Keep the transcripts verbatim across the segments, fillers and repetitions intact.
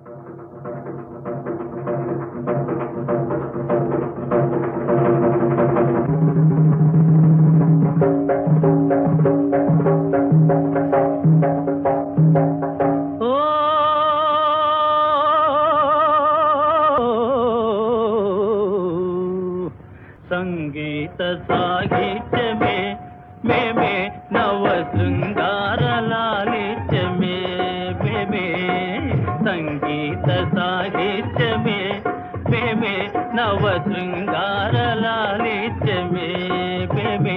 సంగీత సాహిత్యమే మేమే నవ శృంగార లాలిత్యమే మేమే సంగీత సాహిత్యమే మేమే నవ శృంగార లాలిత్యమే మేమే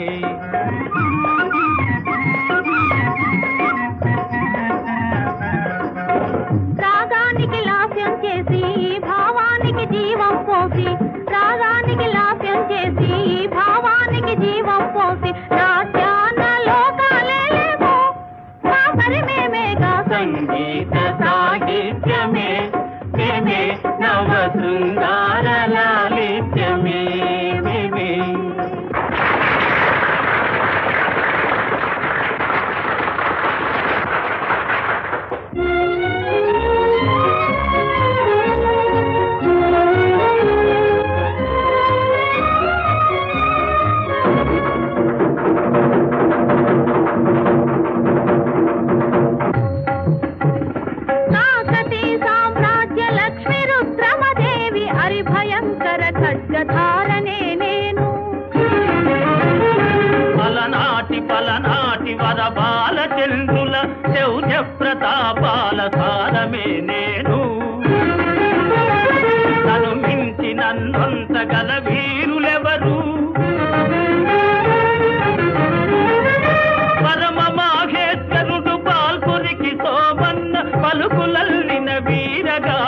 రాగానికి లాస్యం చేసి భావానికి జీవం పోసి రాగానికి లాస్యం చేసి భావానికి జీవం పోసి రాజ్యాన లోకాలే లేవు మా మరి మేమేగా సంగీత సాహిత్యమే మేమే నవ శృంగార లాలిత్యమే మేమే భయంకర ఖడ్గధారనే నేను పలనాటి పలనాటి వరబాల చంద్రుల శౌర్య ప్రతాపాల సారమే నేను నన్ను మించి నన్నంత గల వీరులెవరు పరమ మాహేశ్వరుడు పాల్పురికి సోమన్న పలుకులల్లిన వీరగా